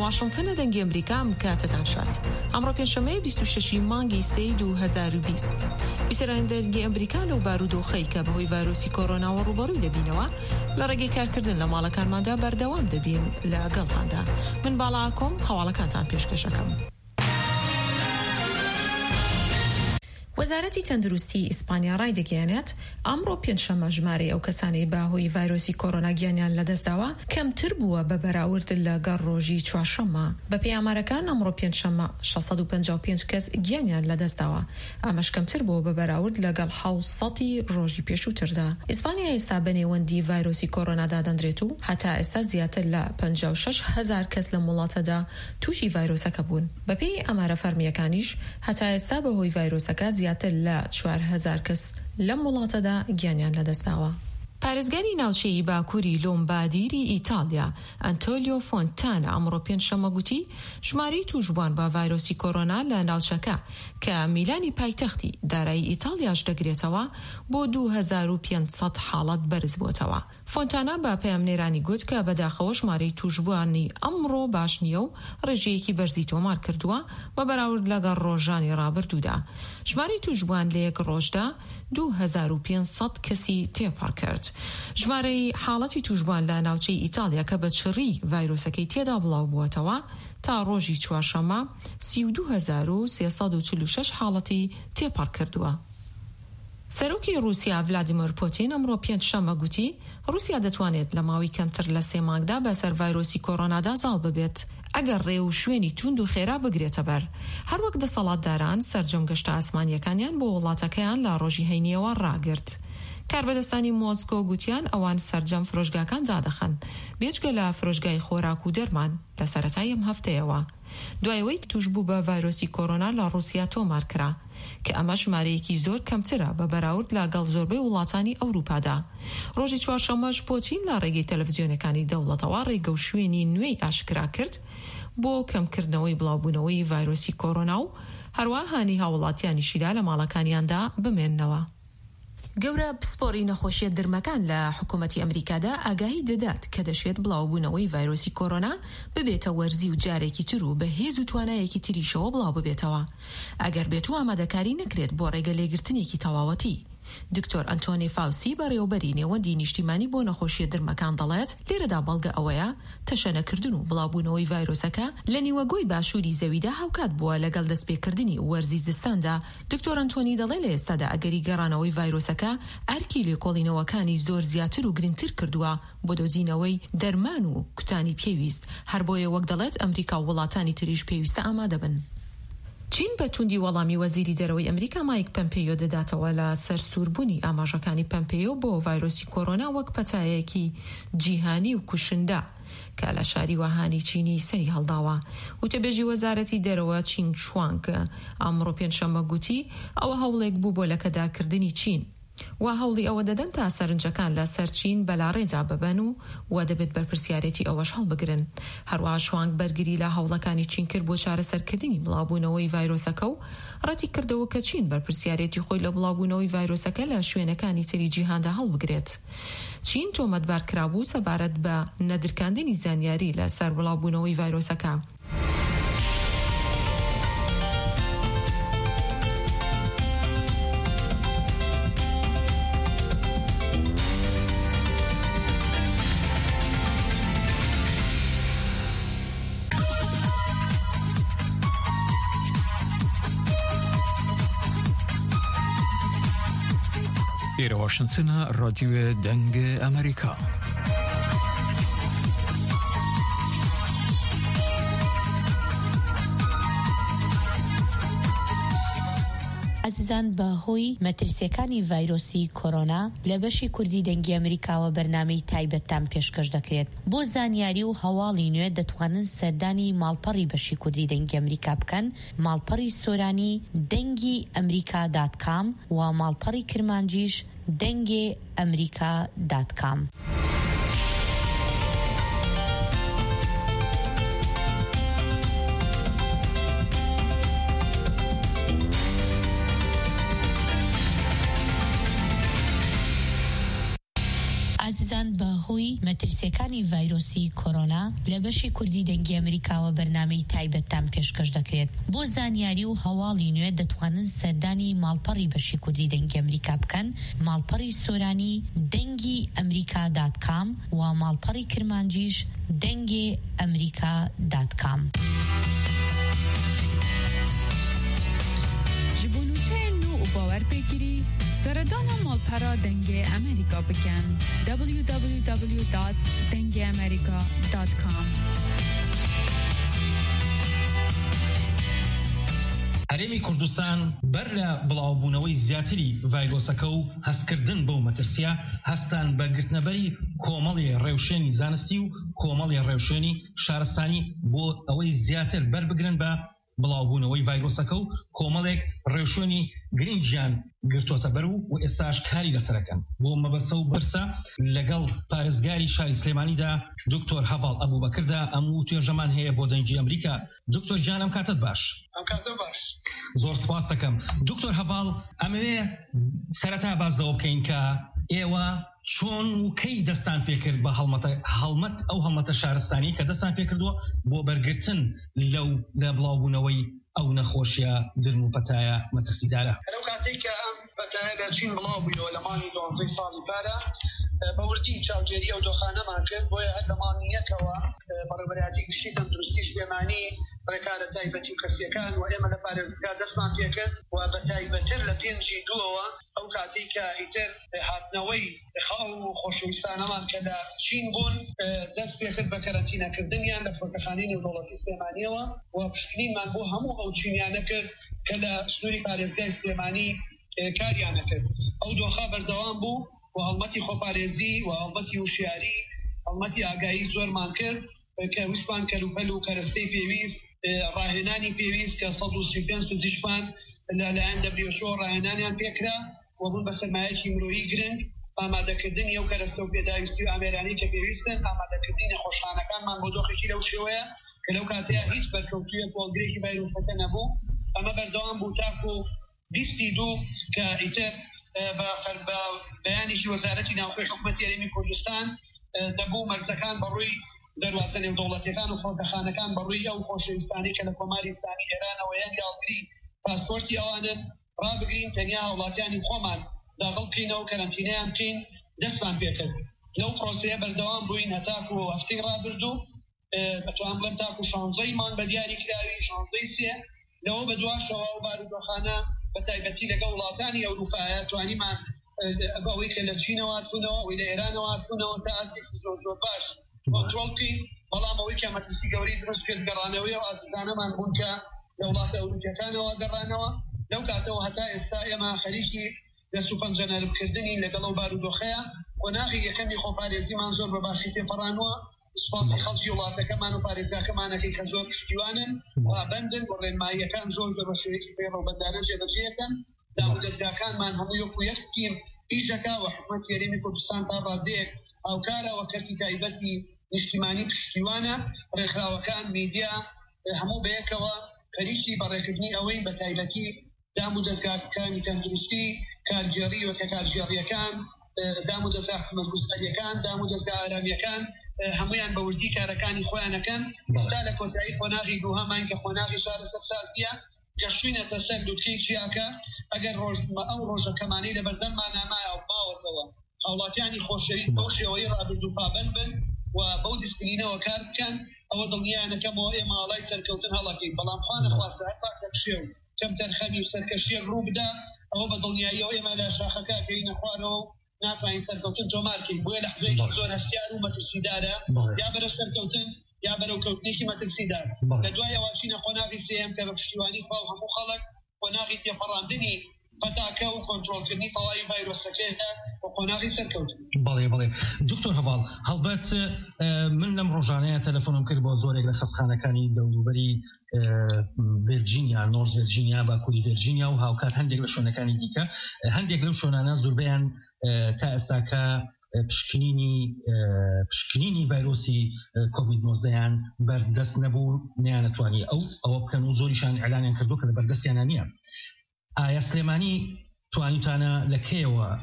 واشنگتن دەنگی ئەمریکا کاتتان شات. ئەمڕۆ پێنجشەممەی 26 مانگی 2020 بیسەرانی دەنگی ئەمریکا لەو بارودۆخەی کە بەهۆی ڤایرۆسی کۆرۆناوە ڕوبەڕووی دەبینەوە لە ڕێگەی کارکردن لە ماڵەکانماندا بەردەوام دەبین لە گەڵتاندا. من باڵا کۆم هەواڵەکانتان پێشکەشەکەم. وەزارەتی تەندروستی ئیسپانیا ڕای دەگەیەنێت ئەمڕۆ پێنجشەممە ژمارەی ئەو کەسانی باهۆی ڤایرۆسی کۆرۆنا گیانیان لەدەستداوە کەمتر بووە بە بەراورد لەگەڵ ڕۆژی چوارشەممە. بە پێی ئامارەکان ئەمڕۆ پێنجشەممە 655 کەس گیانیان لەدەستداوە، ئەمەش کەمتر بووە بە بەراورد لەگەڵ 700 ڕۆژی پێشووتردا. ئیسپانیا ئێستا بەنێوەندی ڤایرۆسی کۆرۆنادا دەنرێت و هەتا ئێستا زیاتر لە 56,000 کەس لە وڵاتەدا تووشی ڤایرۆسەکە بوون. بە پێی ئامارە فەرمیەکانیش هەتا ئێستا بەهۆی ڤایرۆسەکە زیاتر لە 4,000 کەس لەم وڵاتەدا گیانیان لەدەستداوە. پارێزگاری ناوچەیی باکووری لۆمبادیری ئیتالیا ئەنتۆلیۆ فۆنتانە ئەمڕۆ پێنجشەممە گوتی ژمارەی تووشبووان بە ڤایرۆسی کۆرۆنا لە ناوچەکە کە میلانی پایتەختی دارایی ئیتالیاش دەگرێتەوە بۆ 2500 حاڵەت بەرز بووتەوە. فۆنتانە بە پەیامنێرانی گوت کە بەداخەوە ژمارەی تووشبووانی ئەمڕۆ باش نییە و ڕێژەیەکی بەرزی تۆمار کردووە بە بەراورد لەگەڵ ڕۆژانی ڕابردوودا. ژمارەی تووشبووان لە یەک ڕۆژدا 2500 کەسی تێپەڕ کرد. ژمارەی حاڵەتی تووشبووان لە ناوچەی ئیتالیا کە بە چڕی ڤایرۆسەکەی تێدا بڵاو بووەتەوە تا ڕۆژی چوارشەممە 32346 حاڵەتی تێپەڕ کردووە. سەرۆکی رووسیا ڤلادیمیر پوتین ئەمڕۆ پێنجشەممە گوتی رووسیا دەتوانێت لە ماوەی کەمتر لە 3 مانگدا بەسەر ڤایرۆسی کۆرۆنادا زاڵ ببێت ئەگەر ڕێ و شوێنی توند و خێرا بگرێتە بەر. هەروەک دەسەڵاتداران سەرجەم گەشتە ئاسمانیەکانیان بۆ وڵاتەکەیان لە ڕۆژی هەینیەوە ڕاگرت. کاربەدەستانی مۆسکۆ گوتیان ئەوان سەرجەم فرۆشگاکان دادەخەن بێجگە لە فرۆشگای خۆراک و دەرمان لە سەرەتای ئەم هەفتەیەوە دوایەوەی تووشبوو بە ڤایرۆسی کۆرۆنا لە رووسیا تۆمار کرا کە ئەمە ژمارەیەکی زۆر کەمترە بە بەراورد لەگەڵ زۆربەی وڵاتانی ئەوروپادا. ڕۆژی چوارشەممەش پۆتین لە ڕێگەی تەلەڤیزیۆنەکانی دەوڵەتەوە ڕێگە و شوێنی نوێی ئاشکرا کرد بۆ کەمکردنەوەی بڵاوبوونەوەی ڤایرۆسی کۆرۆنا و هەروەها هانی هاوڵاتیانیشیدا لە ماڵەکانیاندا بمێننەوە. گەورە پسپۆڕی نەخۆشیە درمەکان لە حکوومەتی ئەمریکادا ئاگاهی دەدات کە دەشێت بڵاوبوونەوەی ڤایرۆسی کۆرۆنا ببێتە وەرزی و جارێکی تر و بە هێز و توانایەکی تریشەوە بڵاو ببێتەوە ئەگەر بێت و ئامادەکاری نەکرێت بۆ ڕێگە لێگرتنێکی تەواوەتی. دکتۆر ئەنتۆنی فاوسی بەڕێوەبەری نێوەندی نیشتیمانی بۆ نەخۆشیە درمەکان دەڵێت لێرەدا بەڵگە ئەوەیە تەشەنەکردن و بڵاوبوونەوەی ڤایرۆسەکە لە نیوەگۆی باشووری زەویدا هاوکات بووە لەگەڵ دەستپێکردنی وەرزی زستاندا. دکتۆر ئەنتۆنی دەڵێت لە ئێستادا ئەگەری گەڕانەوەی ڤایرۆسەکە ئەرکی لێکۆڵینەوەکانی زۆر زیاتر و گرنگتر کردووە بۆ دۆزینەوەی دەرمان و کوتانی پێویست. هەر بۆیە وەک دەڵێت ئەمریکا و وڵاتانی تریش پێویستە ئامادە بن. چین بە توندی وەڵامی وەزیری دەرەوەی ئەمریکا مایک پەمپێیۆ دەداتەوە لە سەرسووربوونی ئاماژەکانی پەمپێیۆ بۆ ڤایرۆسی کۆرۆنا وەک پەتایەکی جیهانی و کوشندە کە لە شاری وەهانی چینی سەری هەڵداوە. وتەبێژی وەزارەتی دەرەوە چین شوانگ ئەمڕۆ پێنجشەممە گوتی ئەوە هەوڵێک بوو بۆ لەکەدارکردنی چین و هەوڵی ئەوە دەدەن تا سەرنجەکان لە سەر چین بەلاڕێجا ببەن و وا دەبێت بەرپرسیارەتی ئەوەش هەڵبگرن. هەروەها شوانگ بەرگری لە هەوڵەکانی چین کرد بۆ چارەسەرکردنی بڵاوبوونەوەی ڤایرۆسەکە و ڕەتی کردەوە کە چین بەرپرسیارەتی خۆی لە بڵاوبوونەوەی ڤایرۆسەکە لە شوێنەکانی تری جیهاندا هەڵبگرێت. چین تۆمەتبار کرابوو سەبارەت بە نەدرکاندنی زانیاری لە سەر بڵاوبوونەوەی ڤایرۆسەکە. ئێرە واشنگتنە ڕادیۆ دەنگە ئەمریکا. عزیزان بەهۆی مەترسیەکانی ڤایرۆسی کۆرۆنا لە بەشی کوردی دەنگی ئەمریکاوە بەرنامەی تایبەتتان پێشکەش دەکرێت. بۆ زانیاری و هەواڵی نوێ دەتوانن سەردانی ماڵپەڕی بەشی کوردی دەنگی ئەمریکا بکەن، ماڵپەڕی سۆرانی دەنگی ئەمریکا.com و ماڵپەڕی کرمانجیش دەنگێ ئەمریکا.com. ئازیزان بەهۆی مەترسیەکانی ڤایرۆسی کۆرۆنا لە بەشی کوردی دەنگی ئەمریکاوە بەرنامەی تایبەتتان پێشکەش دەکرێت. بۆ زانیاری و هەواڵی نوێ دەتوانن سەردانی ماڵپەڕی بەشی کوردی دەنگی ئەمریکا بکەن، ماڵپەڕی سۆرانی دەنگی ئەمریکا.com و ماڵپەڕی کرمانجیش دەنگی ئەمریکا.com. ji bo nûçeyên nû û bawerpêkirî seredana malpera dengê Amerîka bikin www.dengeamerika.com. هەرێمی کوردستان بەر لە بڵاوبوونەوەی زیاتری ڤایرۆسەکە و هەستکردن بەو مەترسیە هەستان بە گرتنەبەری کۆمەڵی ڕێوشێنی زانستی و کۆمەڵی ڕێوشێنی شارستانی بۆ ئەوەی زیاتر بەربگرن بە بڵاوبوونەوەی ڤایرۆسەکە و کۆمەڵێک ڕێوشێنی گرنگیان گرتوۆتە بەر و ئێستاش کاری لەسەرەکەن. بۆ مەبەستە و بەرسە لەگەڵ پارێزگاری شاری سلێمانیدا دکتۆر هەڤاڵ ئەبوبەکردا ئەموو توێژەمان هەیە بۆ دەنگی ئەمریکا. دکتۆر گیان ئەم کاتت باش. زۆر سپاس دەکەم. دکتۆر هەڤاڵ ئەمەوێ سەرەتا بازەوە بکەین کە ئێوە چۆن و کەی دەستان پێکرد بە هەڵمەتە شارستانی کە دەستان پێکردووە بۆ بەرگرتن لەو لە بڵاوبوونەوەی ئەو نەخۆشیە درن و پەتایە مەترسیدارە. لەو کاتێک کە ئەم پەتایە لە چین بڵاو بوویەوە لە مانگی 12 ساڵی پارە بەوردی چاودێری ئەو دۆخانەمان کرد بۆیە هەر لە مانگیەکەوە بەڕێوەبەری گشتی تەندروستی سلێمانی ڕێکارە تایبەتی و کەسیەکان و ئێمە لە پارێزگا دەستمان پێکرد و بە تایبەتر لە پێنجی دووەوە ئەو کاتێک کە ئیتر هاتنەوەی خاڵ و خۆشەویستانەمان کە لە چین بوون دەست پێکرد بە کەرەنتینەکردنیان لە فڕۆکەخانەی نێودەوڵەتی سلێمانیەوە و پشکنینمان بۆ هەموو ئەو چینیانە کرد کە لە سنووری پارێزگای سلێمانی کاریانە کرد. ئەو دۆخە بەردەوام بوو و هەڵمەتی خۆپارێزی و هەڵمەتی وشیاری هەڵمەتی ئاگایی زۆرمان کرد کە ویسمان کەلوپەل و کەرەستەی پێویست ڕاهێنانی پێویست کە 135 پزیشکمان لەلایەن WHO ڕاهێنانیان پێکرا و بوون بە سەرمایەکی مرۆیی گرنگ ئامادەکردنی ئەو کەرەستە و پێداویستی و ئامێرانی کە پێویستن ئامادەکردنی نەخۆشخانەکانمان بۆ دۆخێکی لەو شێوەیە کە لەو کاتەیە هیچ بەرکەوتوویەک وەڵگرێکی ڤایرۆسەکە نەبوو. ئەمە بەردەوام بوو تاکو 22 کە ئیتر بە بەیانێکی وەزارەتی ناوخۆی حکوومەتی هەرێمی کوردستان دەبوو مەرزەکان بەڕووی دەروازە نێودەوڵەتیەکان و فڕۆکەخانەکان بەڕووی ئەو خۆشەویستانی کە لە کۆماری ئیسلامی ئێرانەوە یان یاڵگری پاسپۆرتی ئەوانن ڕابگرین تەنیا وڵاتیانی خۆمان داخڵ بکەینەوە کەرەنتینەیان بکەین دەستمان پێکرد. لەو پرۆسەیە بەردەوام بووین هەتاکو و هەفتەی ڕابردوو بەتوان بڵێم تاکو 16 مان بە دیاری کراوی 16 سێ لەوە بە دواشەوە و بارودۆخانە بە تایبەتی لەگەڵ وڵاتانی ئەوروپایە توانیمان ئەوەی کە لە چینەوە هاتبوونەوە ئەوەی لە ئێرانەوە هاتبوونەوە تا ئاسێکی زۆر باش کۆنترۆڵ بکەین. بەڵام ئەوەی کە مەترسی گەوری دروست کرد گەڕانەوەی و ئازادانەمان بوون کە لە وڵاتە ئەوروپیەکانەوە گەڕانەوە. لەو کاتەوە هەتا ئێستا ئێمە خەریکی دەست و پەنجەنەربکردنی لەگەڵ ئەو بارودۆخەیە قۆناغی یەکەمی خۆپارێزیمان زۆر بەباشی پێپەڕانوە. سوپاسی خەڵکی وڵاتەکەمان و پارێزگاکەمانەکەی کە زۆر پشتیوانن و بەندن و ڕێنماییەکان زۆر بە شێوەیەکی پێڕەوبەندانە جێبەجێەکەن. دامودەستگاکانمان هەموو یەک و یەک تیم ئیشەکە و حکوومەتی هەرێمی کوردستان تا ڕادەیەک هاوکارە و کەرتی تایبەتی نیشتیمانی پشتیوانە ڕێکخراوەکان میدیا هەموو بەیەکەوە خەریکی بەڕێکردنی ئەوەی بە تایبەتی دامودەستگاکانی تەندروستی کارگێڕی و کە کارگێڕیەکان دامودەستگا حکوومەتگوزاریەکان دامودەستگا ئارامیەکان هەمویان بە وردی کارەکانی خۆیانەکەن. ئێستا لە کۆتایی خۆناغی دووهەمان کە خۆناغی چارەسەر سازیە کە شوینەتە سەر دووتکەی چیاکە ئەگەر ئەو ڕۆژەکەمانەی لە بەردەممان نامایە و باوەڕەوە هاوڵاتیانی خۆشەویست بەو شێوەی ڕابردوو پابەند بن و بەو دیسپلینەوە کار بکەن ئەوە دڵنیایانەکەمەوە ئێمە ئاڵای سەرکەوتن هەڵەکەین. بەڵام خوانە خواسە هەتا کەشێ و کەم تەرخەمی و سەرکەشیەک ڕوو بدا ئەوە بە دڵنیاییەوە ئێمە لە شاخەکە گەینە خوارەوە ناتوانین سەرکەوتن تۆمارکەین. بۆیە لە حزەیەکی زۆر هەستیار و مەترسیدارە یا بەرە سەرکەوتن یا بەرەو کەوتنێکی مەترسیدار. لە دوای ئەواشینە خۆناغی سێم کە بە پشتیوانی خوا و هەموو خەڵک خۆناغی تێپەڕاندنی پەتاکە و کۆنترۆلکردنی تەواوی ڤایرۆسەکەیە و خۆناغی سەرکەوتن. بەڵێ دکتۆر هەڤاڵ هەڵبەت من لەم ڕۆژانەیە تەلەفۆنم کرد بۆ زۆرێک لە خەستخانەکانی دەوروبەری ڤێرجینیا نۆرز ڤێرجینیا باکووری ڤێرجینیا و هاوکات هەندێک لە شوێنەکانی دیکە هەندێک لەو شوێنانە زۆربیان تا ئێستاکە پشکنینی ڤایرۆسی کۆڤید-19 بەردەست نەبوو نیانەتوانی ئەوە بکەن و زۆریشان ئەعلانیان کردو کە لە بەردەستیانە نییە. ئایا سلێمانی توانیتانە لە کێوە